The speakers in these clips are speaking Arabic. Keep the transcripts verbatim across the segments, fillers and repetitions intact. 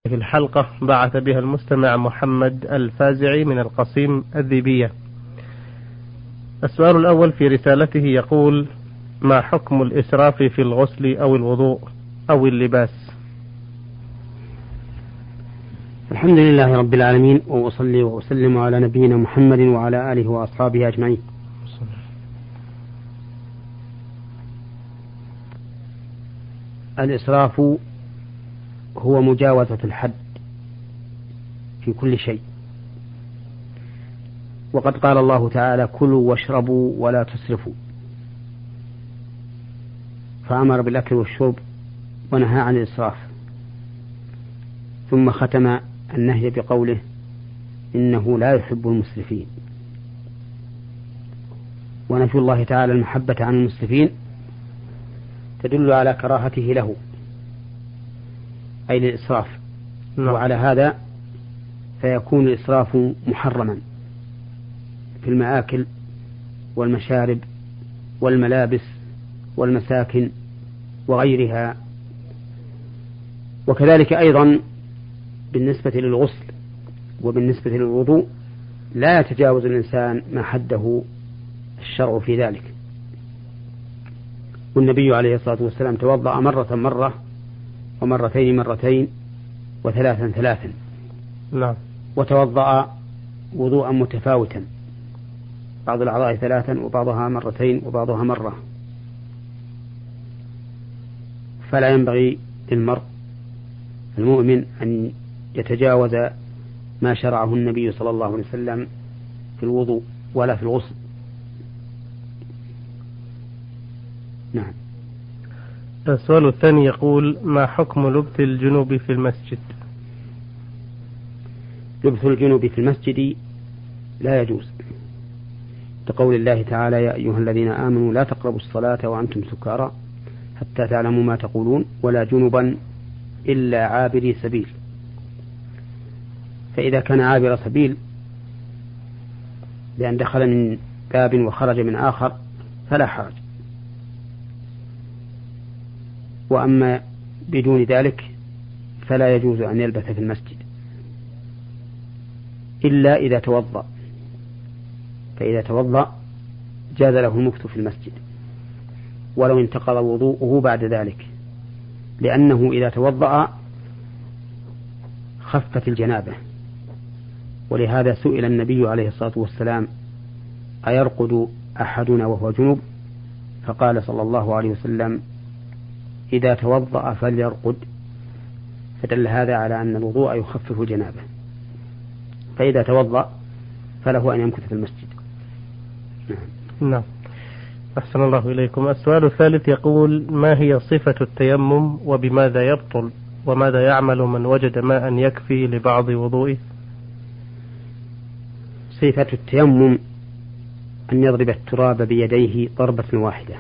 في الحلقة بعث بها المستمع محمد الفازعي من القصيم الذيبية. السؤال الأول في رسالته يقول: ما حكم الإسراف في الغسل أو الوضوء أو اللباس؟ الحمد لله رب العالمين، وأصلي وأسلم على نبينا محمد وعلى آله وأصحابه أجمعين. الإسراف هو مجاوزة الحد في كل شيء، وقد قال الله تعالى: كلوا واشربوا ولا تسرفوا، فأمر بالأكل والشرب ونهى عن الإسراف، ثم ختم النهي بقوله: إنه لا يحب المسرفين. ونفي الله تعالى المحبة عن المسرفين تدل على كراهته له، أي للإسراف. وعلى هذا فيكون الإسراف محرما في المآكل والمشارب والملابس والمساكن وغيرها. وكذلك أيضا بالنسبة للغسل وبالنسبة للوضوء لا يتجاوز الإنسان ما حده الشرع في ذلك. والنبي عليه الصلاة والسلام توضأ مرة مرة ومرتين مرتين وثلاثا ثلاثا، لا. وتوضأ وضوءا متفاوتا، بعض الأعضاء ثلاثا وبعضها مرتين وبعضها مرة. فلا ينبغي للمرء المؤمن أن يتجاوز ما شرعه النبي صلى الله عليه وسلم في الوضوء ولا في الغسل. نعم. السؤال الثاني يقول: ما حكم لبث الجنوب في المسجد؟ لبث الجنوب في المسجد لا يجوز، لقول الله تعالى: يا أيها الذين آمنوا لا تقربوا الصلاة وأنتم سكارى حتى تعلموا ما تقولون ولا جنبا إلا عابري سبيل. فإذا كان عابر سبيل لأن دخل من باب وخرج من آخر فلا حرج. وأما بدون ذلك فلا يجوز أن يلبث في المسجد إلا إذا توضأ، فإذا توضأ جاز له المكث في المسجد ولو انتقض وضوءه بعد ذلك، لأنه إذا توضأ خفت الجنابة. ولهذا سئل النبي عليه الصلاة والسلام: أيرقد أحدنا وهو جنب؟ فقال صلى الله عليه وسلم: إذا توضأ فليرقد. فدل هذا على أن الوضوء يخفف الجنابة، فإذا توضأ فله أن يمكث في المسجد. نعم. نعم. أحسن الله إليكم. السؤال الثالث يقول: ما هي صفة التيمم وبماذا يبطل، وماذا يعمل من وجد ماء يكفي لبعض وضوئه؟ صفة التيمم أن يضرب التراب بيديه ضربة واحدة،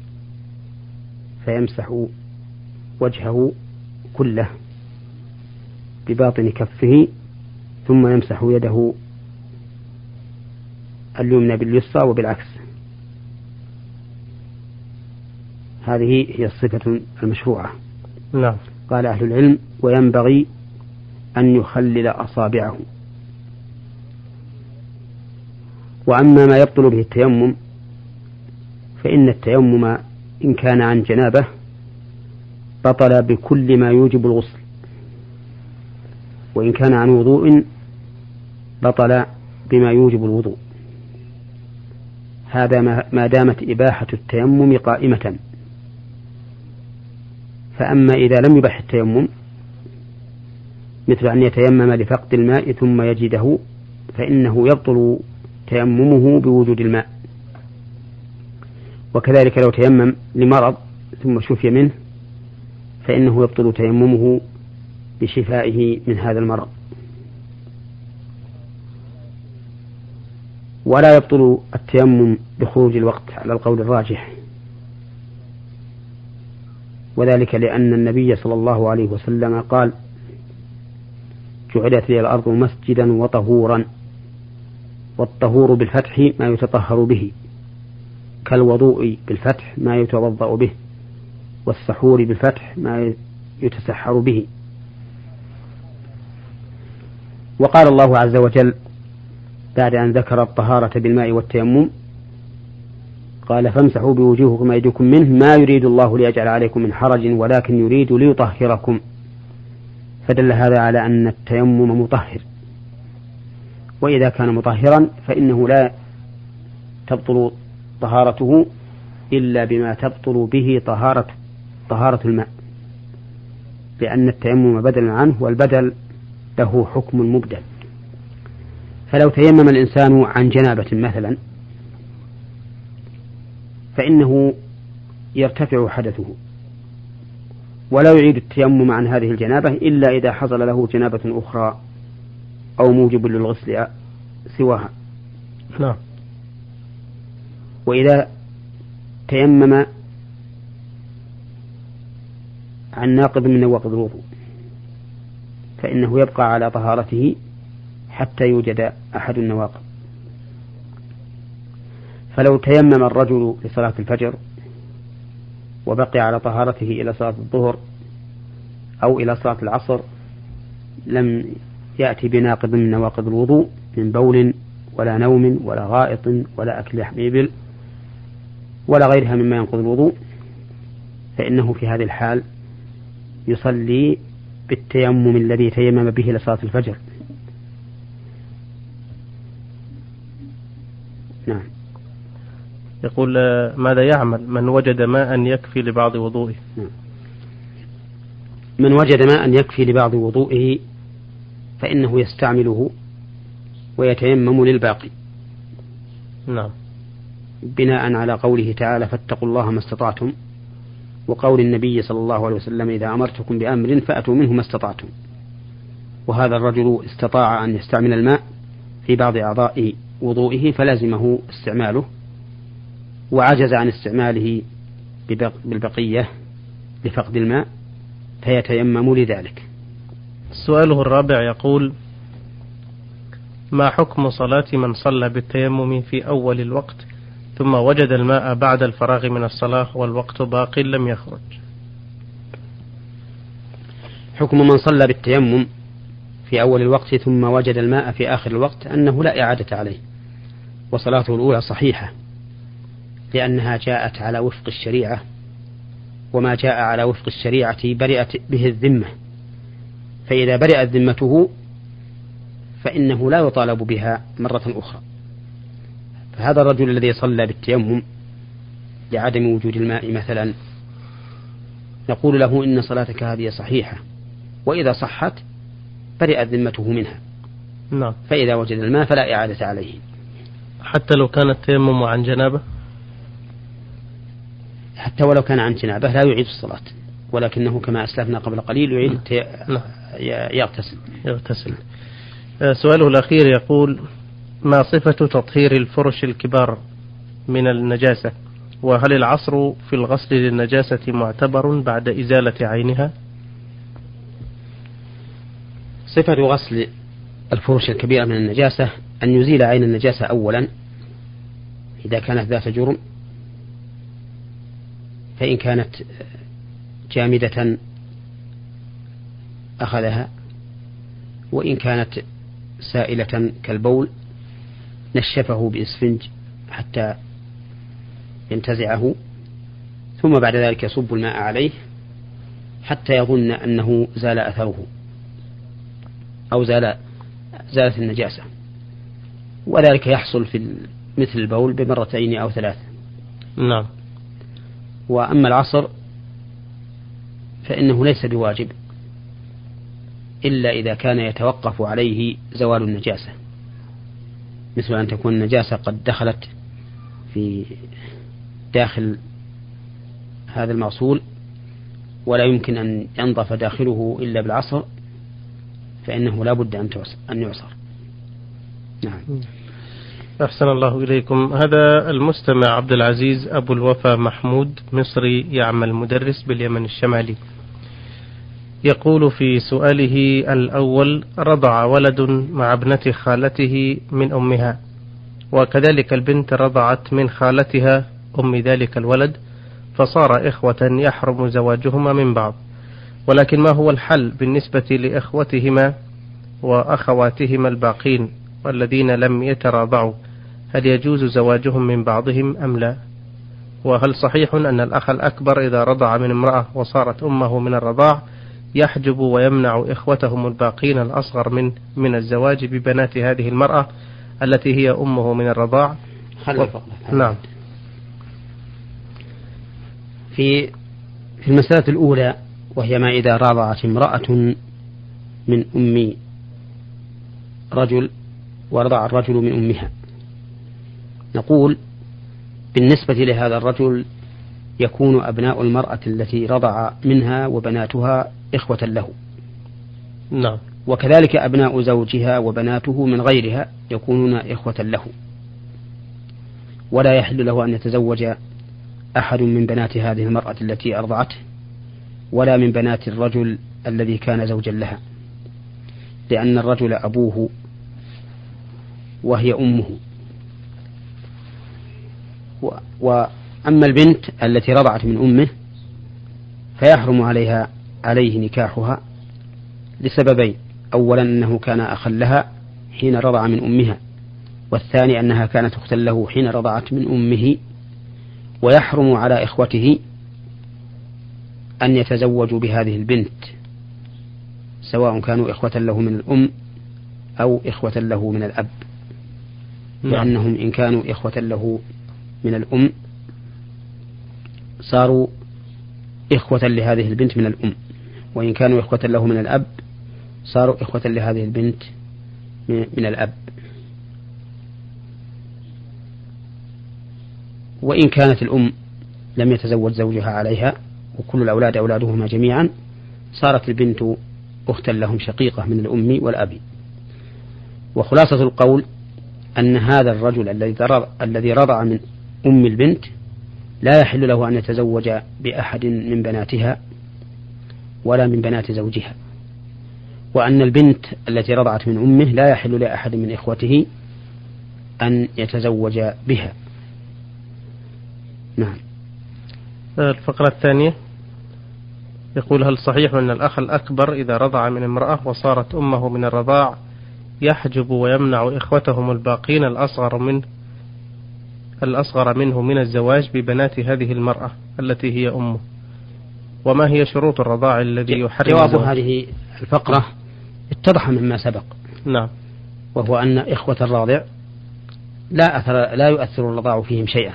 فيمسح وجهه كله بباطن كفه، ثم يمسح يده اليمنى باليسرى وبالعكس. هذه هي الصفة المشروعة. نعم. قال أهل العلم: وينبغي أن يخلل أصابعه. وأما ما يبطل به التيمم فإن التيمم إن كان عن جنابه بطل بكل ما يوجب الغسل، وإن كان عن وضوء بطل بما يوجب الوضوء، هذا ما دامت إباحة التيمم قائمة. فأما إذا لم يبح التيمم مثل أن يتيمم لفقد الماء ثم يجده فإنه يبطل تيممه بوجود الماء. وكذلك لو تيمم لمرض ثم شفي منه فإنه يبطل تيممه بشفائه من هذا المرض. ولا يبطل التيمم بخروج الوقت على القول الراجح، وذلك لأن النبي صلى الله عليه وسلم قال: جعلت لي الأرض مسجدا وطهورا. والطهور بالفتح ما يتطهر به، كالوضوء بالفتح ما يتوضأ به، والسحور بالفتح ما يتسحر به. وقال الله عز وجل بعد أن ذكر الطهارة بالماء والتيمم قال فامسحوا بوجوهكم وأيديكم منه ما يريد الله ليجعل عليكم من حرج ولكن يريد ليطهركم، فدل هذا على أن التيمم مطهر، وإذا كان مطهرا فإنه لا تبطل طهارته إلا بما تبطل به طهارة طهارة الماء، لأن التيمم بدل عنه والبدل له حكم مبدل. فلو تيمم الإنسان عن جنابة مثلا فإنه يرتفع حدثه ولا يعيد التيمم عن هذه الجنابة إلا إذا حصل له جنابة أخرى أو موجب للغسل سواها. نعم. وإذا تيمم عن ناقض من نواقض الوضوء فإنه يبقى على طهارته حتى يوجد أحد النواقض. فلو تيمم الرجل لصلاة الفجر وبقي على طهارته إلى صلاة الظهر أو إلى صلاة العصر لم يأتي بناقض من نواقض الوضوء من بول ولا نوم ولا غائط ولا أكل لحم إبل ولا غيرها مما ينقض الوضوء، فإنه في هذه الحال يصلي بالتيمم الذي تيمم به لصلاة الفجر. نعم. يقول ماذا يعمل من وجد ماء يكفي لبعض وضوئه؟ من وجد ماء يكفي لبعض وضوئه فإنه يستعمله ويتيمم للباقي. نعم. بناء على قوله تعالى فاتقوا الله ما استطعتم، وقول النبي صلى الله عليه وسلم إذا أمرتكم بأمر فأتوا منه ما استطعتم. وهذا الرجل استطاع أن يستعمل الماء في بعض أعضاء وضوئه فلازمه استعماله، وعجز عن استعماله بالبقية لفقد الماء فيتيمم لذلك. سؤاله الرابع يقول ما حكم صلاة من صلى بالتيمم في أول الوقت ثم وجد الماء بعد الفراغ من الصلاة والوقت باق لم يخرج؟ حكم من صلى بالتيمم في أول الوقت ثم وجد الماء في آخر الوقت أنه لا إعادة عليه، وصلاته الأولى صحيحة لأنها جاءت على وفق الشريعة، وما جاء على وفق الشريعة برئت به الذمة، فإذا برئت ذمته فإنه لا يطالب بها مرة أخرى. فهذا الرجل الذي صلى بالتيمم لعدم وجود الماء مثلا نقول له إن صلاتك هذه صحيحة، وإذا صحت برئت ذمته منها. نعم. فإذا وجد الماء فلا إعادة عليه حتى لو كان التيمم عن جنابه، حتى ولو كان عن جنابه لا يعيد الصلاة، ولكنه كما أسلفنا قبل قليل يعيد التي... يغتسل يغتسل. سؤاله الأخير يقول ما صفة تطهير الفرش الكبار من النجاسة، وهل العصر في الغسل للنجاسة معتبر بعد إزالة عينها؟ صفة غسل الفرش الكبيرة من النجاسة أن يزيل عين النجاسة أولا إذا كانت ذات جرم، فإن كانت جامدة أخذها، وإن كانت سائلة كالبول نشفه بإسفنج حتى ينتزعه، ثم بعد ذلك يصب الماء عليه حتى يظن أنه زال أثره أو زال زالت النجاسة، وذلك يحصل في مثل البول بمرتين أو ثلاث. نعم. وأما العصر فإنه ليس بواجب إلا إذا كان يتوقف عليه زوال النجاسة، مثل أن تكون النجاسة قد دخلت في داخل هذا المغسول ولا يمكن أن ينظف داخله إلا بالعصر، فإنه لا بد أن يعصر. نعم. أحسن الله إليكم. هذا المستمع عبد العزيز أبو الوفا محمود مصري يعمل مدرس باليمن الشمالي، يقول في سؤاله الأول رضع ولد مع ابنة خالته من أمها، وكذلك البنت رضعت من خالتها أم ذلك الولد، فصار إخوة يحرم زواجهما من بعض، ولكن ما هو الحل بالنسبة لإخوتهما وأخواتهما الباقين والذين لم يتراضعوا، هل يجوز زواجهم من بعضهم أم لا؟ وهل صحيح أن الأخ الأكبر إذا رضع من امرأة وصارت أمه من الرضاع يحجب ويمنع إخوتهم الباقين الأصغر من من الزواج ببنات هذه المرأة التي هي أمه من الرضاع؟ و... نعم. في في المسألة الأولى، وهي ما إذا رضعت امرأة من أم رجل ورضع الرجل من أمها، نقول بالنسبة لهذا الرجل يكون أبناء المرأة التي رضع منها وبناتها إخوة له. نعم. وكذلك أبناء زوجها وبناته من غيرها يكونون إخوة له، ولا يحل له أن يتزوج أحد من بنات هذه المرأة التي أرضعته ولا من بنات الرجل الذي كان زوجا لها، لأن الرجل أبوه وهي أمه. وأما البنت التي رضعت من أمه فيحرم عليها عليه نكاحها لسببين: أولا أنه كان أخا لها حين رضع من أمها، والثاني أنها كانت أختا له حين رضعت من أمه. ويحرم على إخوته أن يتزوجوا بهذه البنت سواء كانوا إخوة له من الأم أو إخوة له من الأب، لأنهم إن كانوا إخوة له من الأم صاروا إخوة لهذه البنت من الأم، وإن كانوا إخوة له من الأب صاروا إخوة لهذه البنت من الأب. وإن كانت الأم لم يتزوج زوجها عليها وكل الأولاد أولادهما جميعا صارت البنت أختا لهم شقيقة من الأم والأب. وخلاصة القول أن هذا الرجل الذي رضع من أم البنت لا يحل له أن يتزوج بأحد من بناتها ولا من بنات زوجها، وأن البنت التي رضعت من أمه لا يحل لأحد من إخوته أن يتزوج بها. نعم. الفقرة الثانية يقول: هل صحيح أن الأخ الأكبر إذا رضع من امرأة وصارت أمه من الرضاع يحجب ويمنع إخوتهم الباقين الأصغر من الأصغر منه من الزواج ببنات هذه المرأة التي هي أمه؟ وما هي شروط الرضاع الذي يحرم جواب الزواج؟ هذه الفقرة اتضح مما سبق. نعم. وهو أن إخوة الراضع لا أثر لا يؤثر الرضاع فيهم شيئا،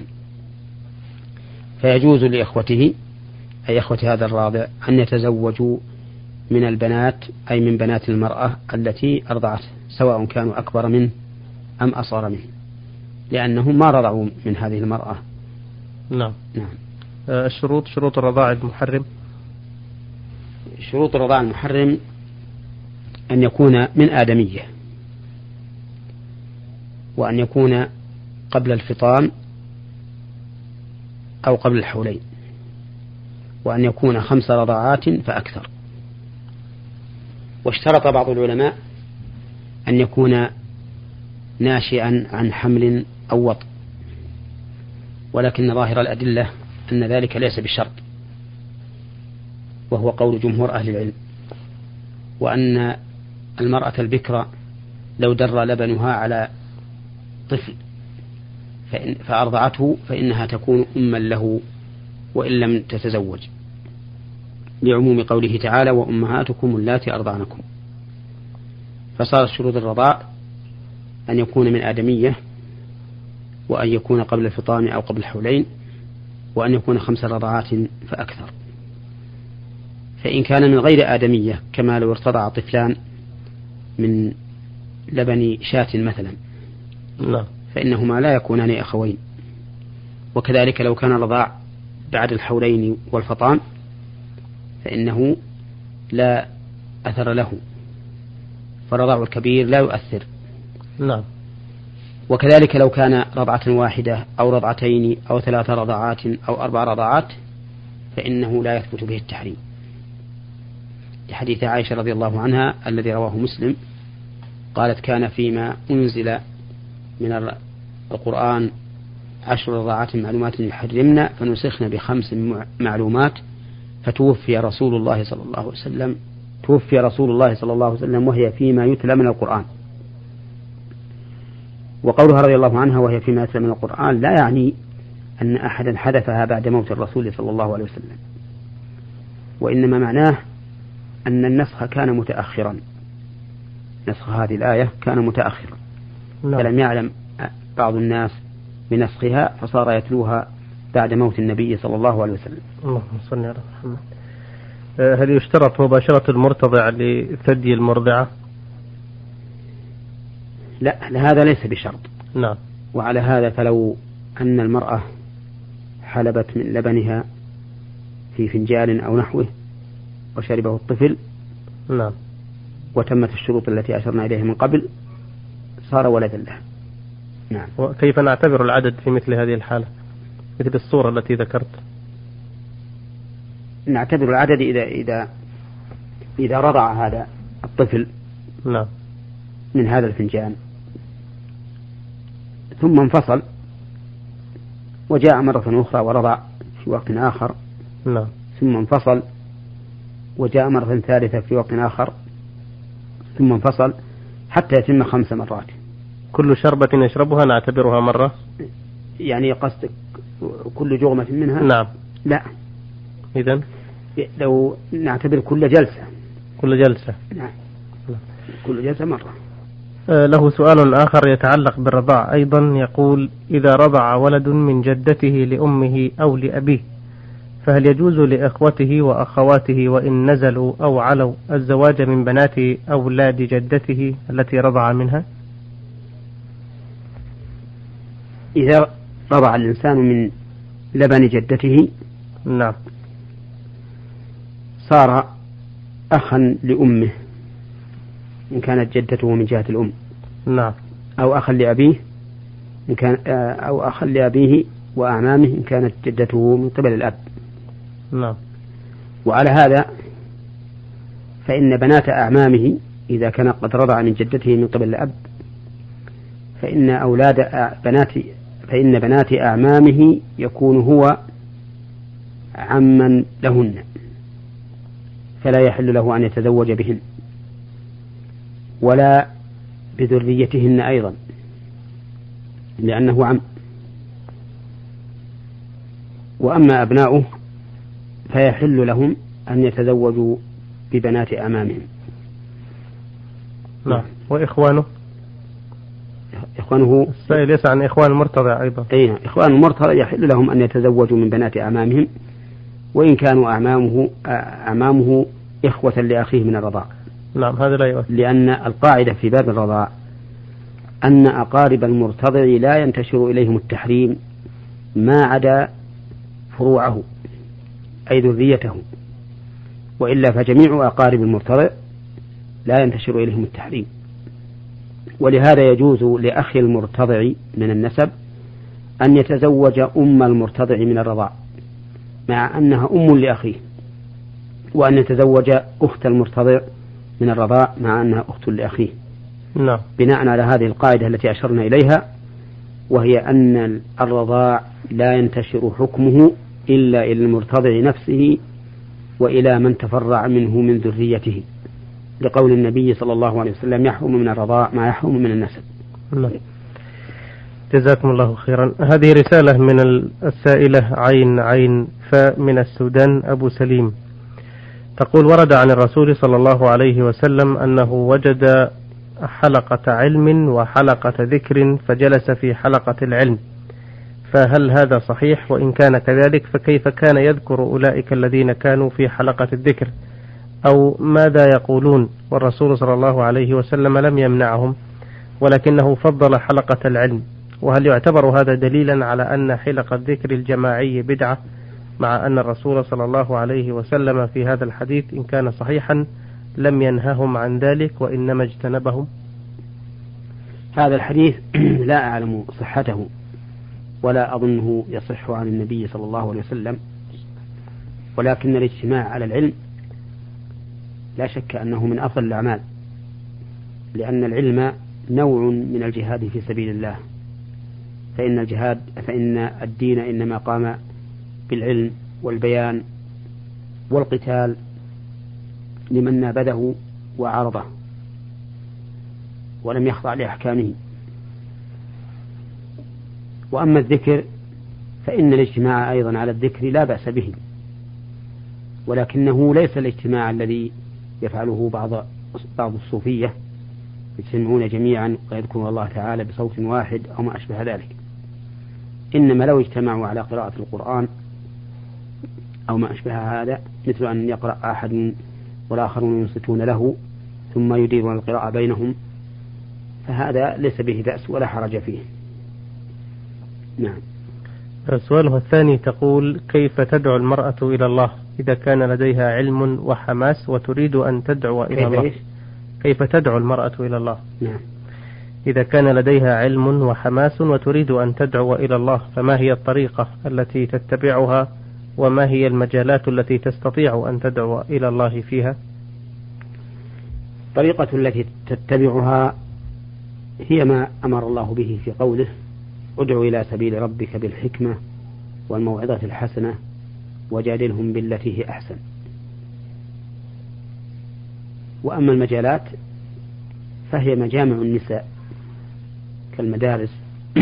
فيجوز لإخوته أي إخوة هذا الراضع أن يتزوجوا من البنات أي من بنات المرأة التي أرضعته سواء كانوا أكبر منه أم أصغر منه، لأنهم ما رضعوا من هذه المرأة. نعم. نعم. الشروط شروط الرضاع المحرم. شروط الرضاع المحرم أن يكون من آدمية، وأن يكون قبل الفطام أو قبل الحولين، وأن يكون خمس رضعات فأكثر. واشترط بعض العلماء أن يكون ناشئا عن حمل أو وطء، ولكن ظاهر الأدلة أن ذلك ليس بشرط، وهو قول جمهور أهل العلم، وأن المرأة البكرة لو در لبنها على طفل فإن فأرضعته فإنها تكون أما له وإن لم تتزوج، لعموم قوله تعالى: وأمهاتكم اللاتي أرضعنكم. فصارت شروط الرضاع أن يكون من آدمية، وأن يكون قبل الفطام أو قبل الحولين، وأن يكون خمس رضعات فأكثر. فإن كان من غير آدمية كما لو ارتضع طفلان من لبن شاة مثلا لا. فإنهما لا يكونان أخوين. وكذلك لو كان رضاع بعد الحولين والفطام فإنه لا أثر له، فرضاع الكبير لا يؤثر. نعم. وكذلك لو كان رضعة واحدة أو رضعتين أو ثلاث رضعات أو أربع رضعات فإنه لا يثبت به التحريم، لحديث عائشة رضي الله عنها الذي رواه مسلم قالت: كان فيما أنزل من القرآن عشر رضعات معلومات يحرمنا فنسخن بخمس معلومات فتوفي رسول الله صلى الله عليه وسلم توفي رسول الله صلى الله عليه وسلم وهي فيما يتلى من القرآن. وقولها رضي الله عنها وهي فيما يتلى من القرآن لا يعني أن أحدا حذفها بعد موت الرسول صلى الله عليه وسلم، وإنما معناه أن النسخ كان متأخرا، نسخ هذه الآية كان متأخرا، فلم يعلم بعض الناس بنسخها فصار يتلوها بعد موت النبي صلى الله عليه وسلم. اللهم صل على محمد. هل يشترط مباشرة المرتضع لثدي المرضعة؟ لا، هذا ليس بشرط. نعم. وعلى هذا فلو أن المرأة حلبت من لبنها في فنجان أو نحوه وشربه الطفل، نعم، وتمت الشروط التي أشرنا إليها من قبل، صار ولدا لها. نعم. وكيف نعتبر العدد في مثل هذه الحالة، مثل الصورة التي ذكرت؟ نعتبر العدد إذا إذا إذا رضع هذا الطفل نعم من هذا الفنجان ثم انفصل وجاء مرة أخرى ورضع في وقت آخر، نعم، ثم انفصل وجاء مرة ثالثة في وقت آخر، ثم انفصل حتى يتم خمس مرات. كل شربة يشربها نعتبرها مرة؟ يعني قصدك كل جغمة منها؟ نعم. لا، إذن لو نعتبر كل جلسة. كل جلسة. نعم. كل جلسة مرة. آه له سؤال آخر يتعلق بالرضاع أيضا، يقول: إذا رضع ولد من جدته لأمه أو لأبيه فهل يجوز لإخوته وأخواته وإن نزلوا أو علوا الزواج من بنات أولاد جدته التي رضع منها؟ إذا رضع الإنسان من لبن جدته نعم صار أخا لأمه إن كانت جدته من جهة الأم، نعم، أو أخا لأبيه إن كان أو أخا لأبيه وأعمامه إن كانت جدته من قبل الأب. نعم. وعلى هذا فإن بنات أعمامه إذا كان قد رضع من جدته من قبل الأب فإن أولاد بنات فإن بنات أعمامه يكون هو عما لهن، فلا يحل له أن يتزوج بهن ولا بذريتهن أيضا لأنه عم. وأما أبناؤه فيحل لهم أن يتزوجوا ببنات أعمامهم. نعم. وإخوانه؟ إخوانه السائل يسأل عن إخوان المرتضع أيضا. أي إخوان المرتضع يحل لهم أن يتزوجوا من بنات أعمامهم وإن كانوا أعمامه أعمامه إخوة لأخيه من الرضاع. نعم، هذا لا يؤثر، لأن القاعدة في باب الرضاع أن أقارب المرتضع لا ينتشر إليهم التحريم ما عدا فروعه أي ذريته، وإلا فجميع أقارب المرتضع لا ينتشر إليهم التحريم. ولهذا يجوز لأخي المرتضع من النسب أن يتزوج أم المرتضع من الرضاع مع أنها أم لأخيه، وأن يتزوج أخت المرتضع من الرضاع مع أنها أخت لأخيه. نعم. بناء على هذه القاعدة التي أشرنا إليها، وهي أن الرضاع لا ينتشر حكمه إلا إلى المرتضع نفسه وإلى من تفرع منه من ذريته، لقول النبي صلى الله عليه وسلم: يحرم من الرضاع ما يحرم من النسب. نعم. جزاكم الله خيرا. هذه رسالة من السائلة عين عين فاء من السودان أبو سليم، تقول: ورد عن الرسول صلى الله عليه وسلم أنه وجد حلقة علم وحلقة ذكر فجلس في حلقة العلم، فهل هذا صحيح؟ وإن كان كذلك فكيف كان يذكر أولئك الذين كانوا في حلقة الذكر، أو ماذا يقولون والرسول صلى الله عليه وسلم لم يمنعهم ولكنه فضل حلقة العلم؟ وهل يعتبر هذا دليلا على أن حلقة الذكر الجماعي بدعة، مع أن الرسول صلى الله عليه وسلم في هذا الحديث إن كان صحيحا لم ينههم عن ذلك وإنما اجتنبهم؟ هذا الحديث لا أعلم صحته ولا أظنه يصح عن النبي صلى الله عليه وسلم، ولكن الاجتماع على العلم لا شك أنه من أفضل الأعمال، لأن العلم نوع من الجهاد في سبيل الله، فإن الجهاد فإن الدين إنما قام بالعلم والبيان والقتال لمن نابذه وعارضه ولم يخضع لأحكامه. وأما الذكر فإن الاجتماع أيضا على الذكر لا بأس به، ولكنه ليس الاجتماع الذي يفعله بعض بعض الصوفية يجتمعون جميعا ويذكرون الله تعالى بصوت واحد أو ما أشبه ذلك. إنما لو اجتمعوا على قراءة القرآن أو ما أشبه هذا، مثل أن يقرأ أحد والآخرون ينصتون له ثم يديرون القراءة بينهم، فهذا ليس به بأس ولا حرج فيه. نعم. سؤالها الثاني تقول: كيف تدعو المرأة إلى الله إذا كان لديها علم وحماس وتريد أن تدعو إلى الله؟ إيش؟ كيف تدعو المرأة إلى الله؟ نعم. إذا كان لديها علم وحماس وتريد أن تدعو إلى الله، فما هي الطريقة التي تتبعها، وما هي المجالات التي تستطيع أن تدعو إلى الله فيها؟ الطريقة التي تتبعها هي ما أمر الله به في قوله: ادع إلى سبيل ربك بالحكمة والموعظة الحسنة وجادلهم بالتي هي أحسن. وأما المجالات فهي مجامع النساء كالمدارس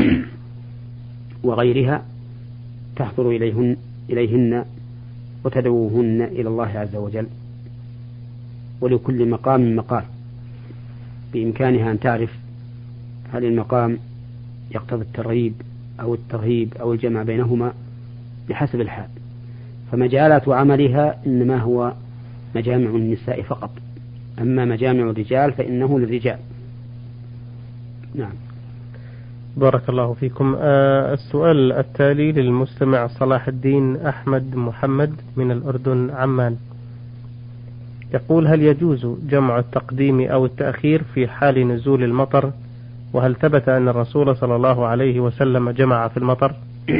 وغيرها، تحضر إليهن, إليهن وتدعوهن إلى الله عز وجل. ولكل مقام مقال، بإمكانها أن تعرف هل المقام يقتضي الترغيب أو الترهيب أو الجمع بينهما بحسب الحال. فمجالات عملها إنما هو مجامع النساء فقط، أما مجامع الرجال فإنه للرجال. نعم. بارك الله فيكم. آه السؤال التالي للمستمع صلاح الدين أحمد محمد من الأردن عمان، يقول: هل يجوز جمع التقديم أو التأخير في حال نزول المطر؟ وهل ثبت أن الرسول صلى الله عليه وسلم جمع في المطر؟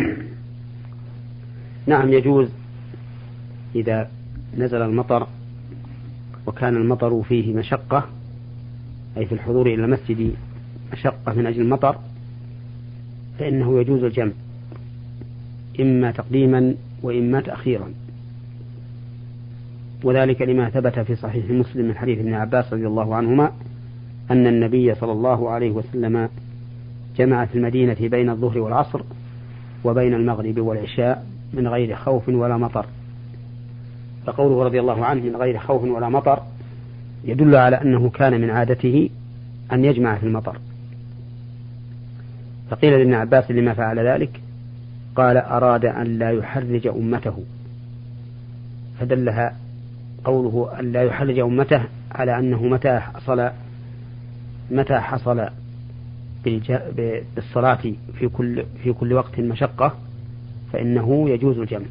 نعم، يجوز إذا نزل المطر وكان المطر فيه مشقة، أي في الحضور إلى المسجد مشقة من أجل المطر، فإنه يجوز الجمع إما تقديما وإما تأخيرا. وذلك لما ثبت في صحيح مسلم من حديث ابن عباس رضي الله عنهما أن النبي صلى الله عليه وسلم جمع في المدينة بين الظهر والعصر وبين المغرب والعشاء من غير خوف ولا مطر. فقوله رضي الله عنه من غير خوف ولا مطر يدل على أنه كان من عادته أن يجمع في المطر. فقيل لابن عباس لما فعل ذلك؟ قال: أراد أن لا يحرج أمته. فدلها قوله أن لا يحرج أمته على أنه متى حصل متى حصل بالصلاة في كل في كل وقت مشقة فإنه يجوز الجمع.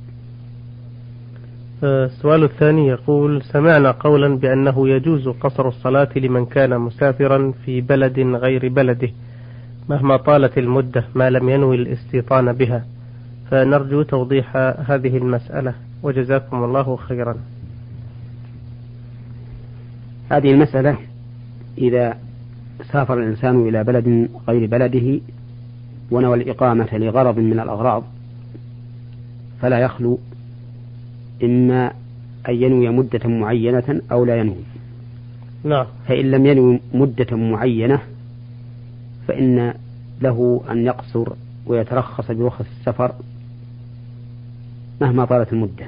السؤال الثاني يقول: سمعنا قولا بأنه يجوز قصر الصلاة لمن كان مسافرا في بلد غير بلده مهما طالت المدة ما لم ينوي الاستيطان بها، فنرجو توضيح هذه المسألة وجزاكم الله خيرا. هذه المسألة إذا سافر الإنسان إلى بلد غير بلده ونوى الإقامة لغرض من الأغراض فلا يخلو إما أن ينوي مدة معينة أو لا ينوي. نعم. فإن لم ينوي مدة معينة فإن له أن يقصر ويترخص برخص السفر مهما طالت المدة،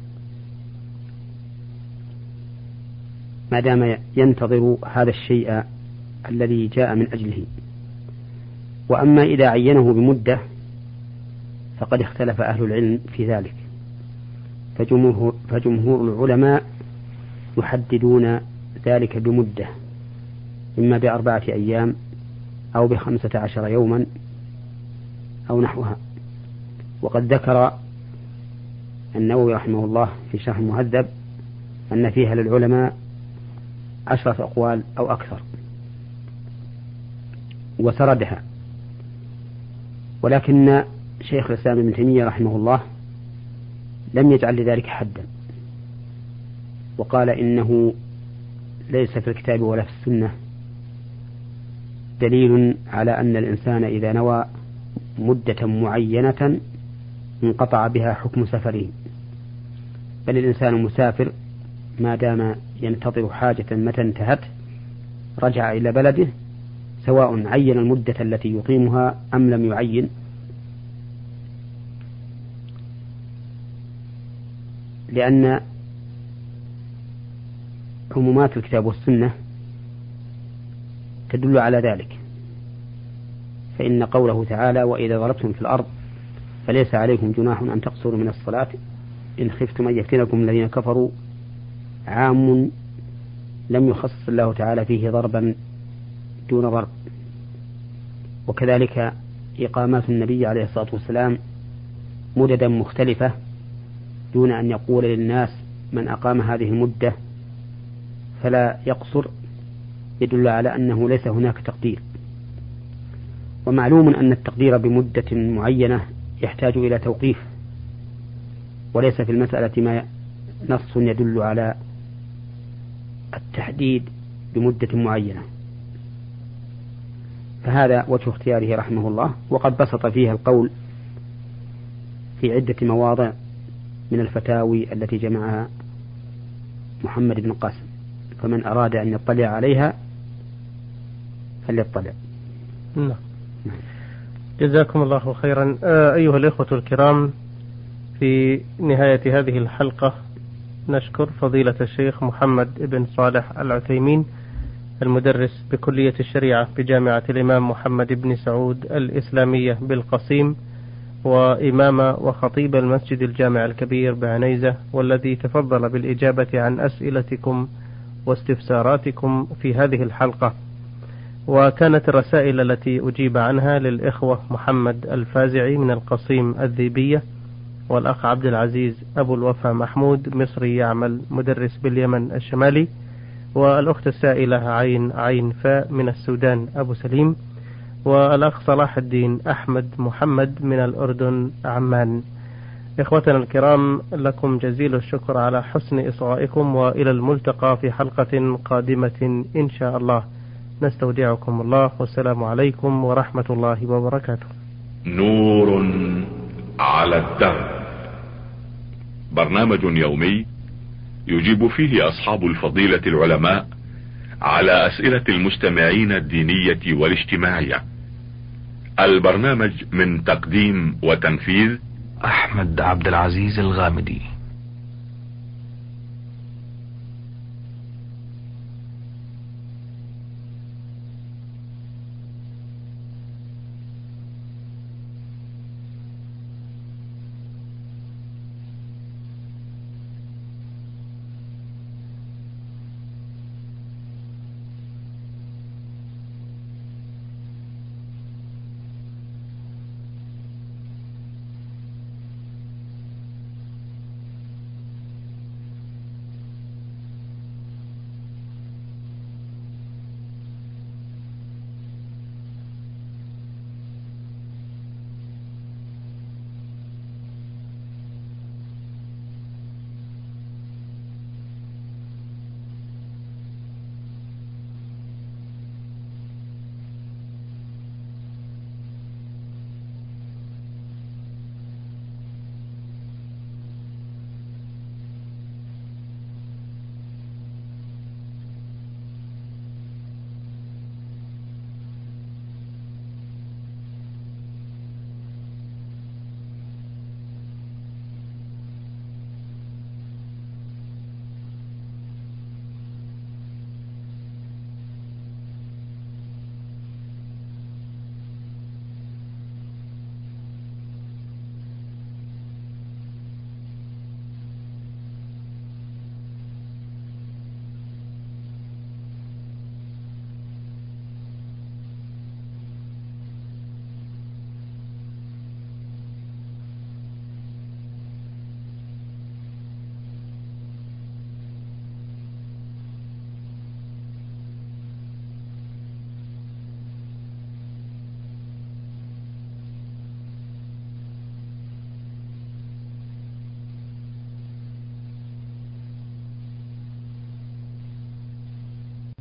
ما دام ينتظر هذا الشيء الذي جاء من أجله. وأما إذا عينه بمدة فقد اختلف أهل العلم في ذلك، فجمهور, فجمهور العلماء يحددون ذلك بمدة، إما بأربعة أيام أو بخمسة عشر يوما أو نحوها. وقد ذكر النووي رحمه الله في شرح المهذب أن فيها للعلماء عشرة أقوال أو أكثر وسردها. ولكن شيخ الإسلام ابن تيمية رحمه الله لم يجعل لذلك حدا، وقال إنه ليس في الكتاب ولا في السنة دليل على أن الإنسان إذا نوى مدة معينة انقطع بها حكم سفره، بل الإنسان مسافر ما دام ينتظر حاجة متى انتهت رجع إلى بلده، سواء عين المدة التي يقيمها أم لم يعين، لأن عمومات الكتاب والسنة تدل على ذلك. فإن قوله تعالى: وإذا ضربتم في الأرض فليس عليكم جناح أن تقصروا من الصلاة إن خفتم أن يفتنكم الذين كفروا، عام لم يخصص الله تعالى فيه ضربا دون ضرب. وكذلك إقامات النبي عليه الصلاة والسلام مددا مختلفة دون أن يقول للناس من أقام هذه المدة فلا يقصر، يدل على أنه ليس هناك تقدير. ومعلوم أن التقدير بمدة معينة يحتاج إلى توقيف، وليس في المسألة ما نص يدل على التحديد بمدة معينة. فهذا وجه اختياره رحمه الله، وقد بسط فيها القول في عدة مواضع من الفتاوي التي جمعها محمد بن قاسم، فمن أراد أن يطلع عليها فليطلع. نعم. جزاكم الله خيرا. أيها الإخوة الكرام، في نهاية هذه الحلقة نشكر فضيلة الشيخ محمد بن صالح العثيمين المدرس بكلية الشريعة بجامعة الإمام محمد بن سعود الإسلامية بالقصيم، وإمام وخطيب المسجد الجامع الكبير بعنيزة، والذي تفضل بالإجابة عن أسئلتكم واستفساراتكم في هذه الحلقة. وكانت الرسائل التي أجيب عنها للإخوة محمد الفازعي من القصيم الذيبية، والأخ عبد العزيز أبو الوفا محمود مصري يعمل مدرس باليمن الشمالي، والأخت السائلة عين عين فاء من السودان أبو سليم، والأخ صلاح الدين أحمد محمد من الأردن عمان. إخوتنا الكرام، لكم جزيل الشكر على حسن إصغائكم، وإلى الملتقى في حلقة قادمة إن شاء الله. نستودعكم الله، والسلام عليكم ورحمة الله وبركاته. نور على الدرب، برنامج يومي يجيب فيه أصحاب الفضيلة العلماء على أسئلة المستمعين الدينية والاجتماعية. البرنامج من تقديم وتنفيذ أحمد عبد العزيز الغامدي.